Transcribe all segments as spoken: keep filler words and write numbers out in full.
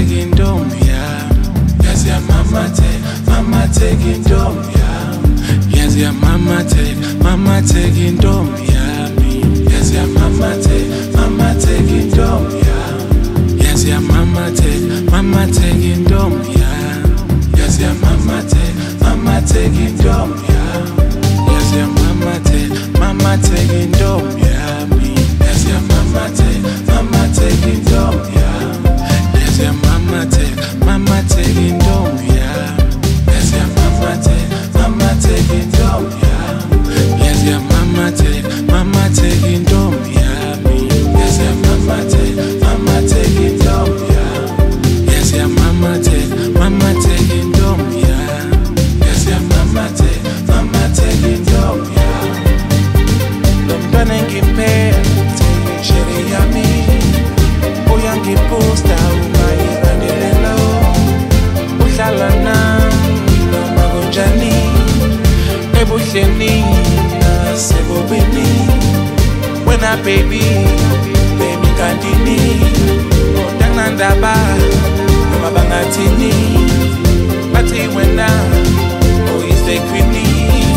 taking dome, yeah. Yes, yeah, mama take, mama taking dome, yeah. Yes, yeah, mama take, mama taking dome, yeah. Me. Yes, yeah, mama take, mama taking dome, yeah. Yes, yeah, mama take, mama taking dome, yeah. Yes, yeah, mama take, mama taking dome, yeah. Yes, yeah, mama take, mama taking dome, yeah. Me. Yes, yeah, mama take, mama taking dome, yeah. Yes, yeah, mama take, mama taking dome, yeah. Yes, yeah, mama take, mama taking dome, yeah. Yes, yeah, mama take, mama taking dome, yeah. Me. Yes, yeah, mama take, mama taking dome, yeah. Yes, yeah, mama take, mama taking dome, yeah. Yes, yeah, mama take, mama taking dome, yeah. Lomntwana ngimphethe sheri yami, uyangiposta ungayirandelela, uhlala nami noma kunjani, ebuhleni nasebubini. Wena baby, baby kandini, utanandaba noma bangathini, bathi wena uyise queenie,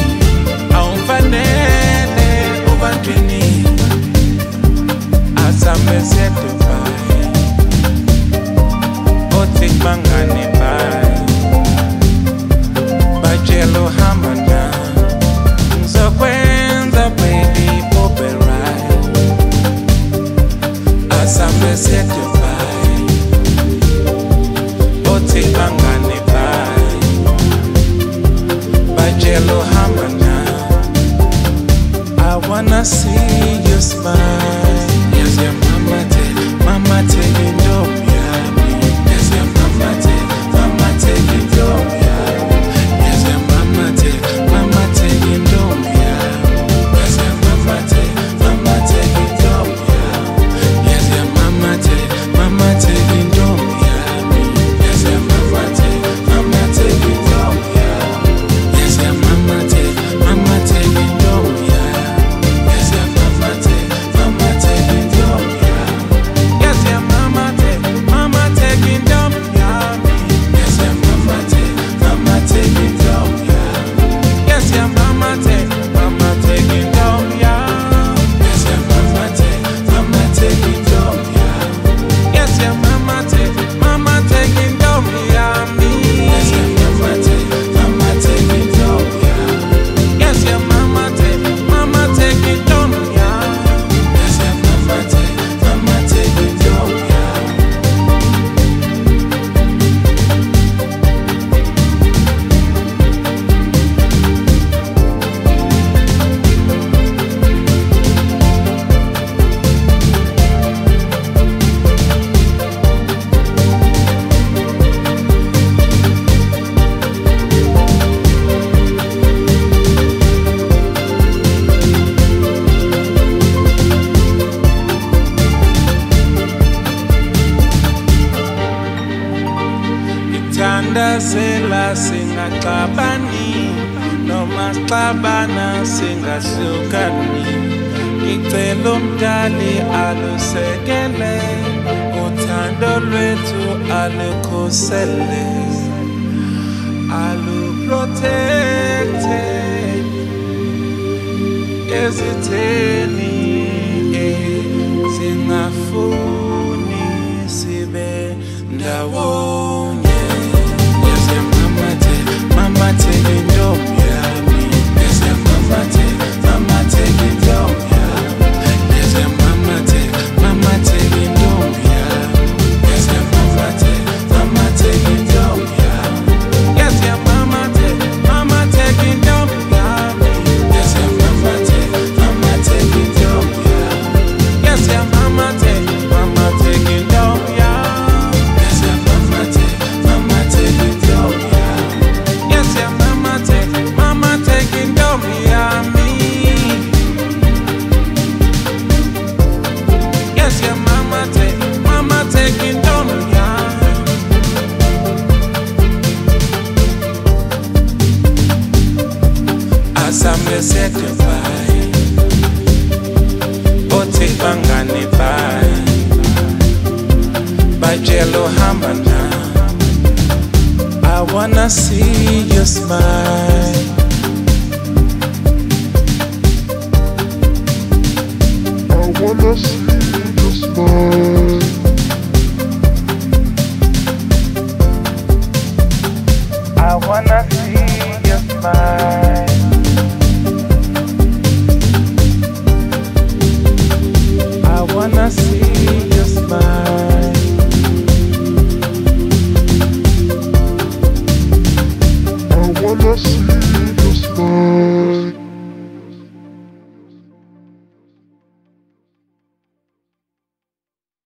awumfanele ubantwini. Asambe sedubai, otik bangane bai, bajelo hamana, ngizokwenza baby ube right. Asambe sedubai, otik bangane bai, bajelo hamana. I wanna see you smile. Yes, yeah, mama take, mama taking dome, yeah. Yes, yeah, mama take, mama taking dome, yeah. Yes, yeah, mama take, mama taking dome, yeah. Yes, yeah, mama take, mama taking dome, yeah. Yes, yeah, mama take, mama taking dome, yeah. Yes, yeah, mama take, mama taking dome, yeah. Yes, yeah, mama take, mama taking dome, yeah. Yes, yeah, mama take, mama taking dome, yeah. Yes, yeah, mama take, mama taking dome, yeah. Yes, yeah, mama take, mama taking dome, yeah. Yes, yeah, mama take, mama taking dome, yeah. Yes, yeah, mama take, mama taking dome, yeah. Yes, yeah, mama take, mama taking dome, yeah. Yes, yeah, mama take, mama taking dome, yeah. Yes, yeah, mama take, mama taking dome, yeah. Yes, yeah, mama take, mama taking dome, yeah. Ngithandazela singaxabani, noma sixabana singahlukani. Ngicela umdali alusekele, uthando lwethu alukhusele, aluprotecte ezitheni singafuni sibe ndawonye. Yes, yeah, mama take, mama taking dome, yeah. Yes, yeah, mama take, mama taking dome, yeah. Yes, yeah, mama take, mama taking dome, yeah. Yes, yeah, mama take, mama taking dome, yeah. Yes, yeah, mama take, mama taking dome, yeah. Yes, yeah, mama take, mama taking dome, yeah. Yes, yeah, mama take, mama taking dome, yeah. Yes, yeah, mama take. uzohamba nami. I wanna see you smile. I wanna see you smile. I wanna